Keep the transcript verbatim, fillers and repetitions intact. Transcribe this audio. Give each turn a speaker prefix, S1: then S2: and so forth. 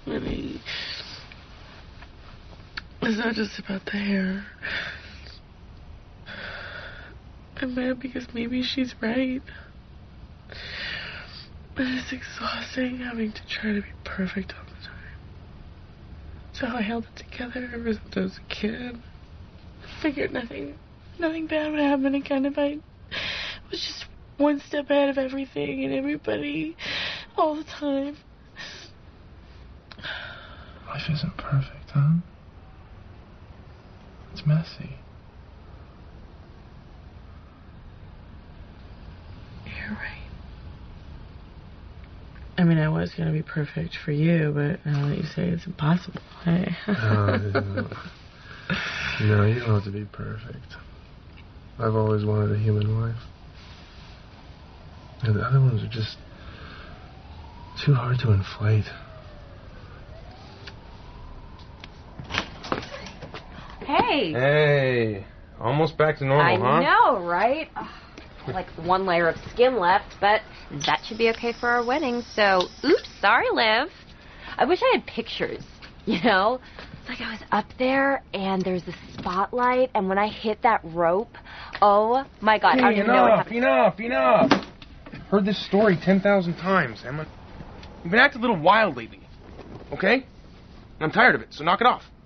S1: Really. It's not just about the hair. I'm mad because maybe she's right. But it's exhausting having to try to be perfect all the time. So I held it together ever since I was a kid. I figured nothing, nothing bad would happen again if I was just one step ahead of everything and everybody all the time.
S2: Life isn't perfect, huh? It's messy.
S1: You're right. I mean, I was going to be perfect for you, but now that you say it's impossible, I...
S2: no, no, you don't have to be perfect. I've always wanted a human wife. And the other ones are just too hard to inflate.
S3: Hey!
S4: Hey! Almost back to normal,
S3: I
S4: huh?
S3: I know, right? Ugh, like one layer of skin left, but that should be okay for our wedding, so oops, sorry, Liv. I wish I had pictures, you know? It's like I was up there, and there's a spotlight, and when I hit that rope, oh my god,
S4: hey,
S3: I don't even
S4: enough,
S3: know what happened.
S4: Enough, enough, enough! Heard this story ten thousand times, Emma. You've been acting a little wild lately, okay? I'm tired of it, so knock it off.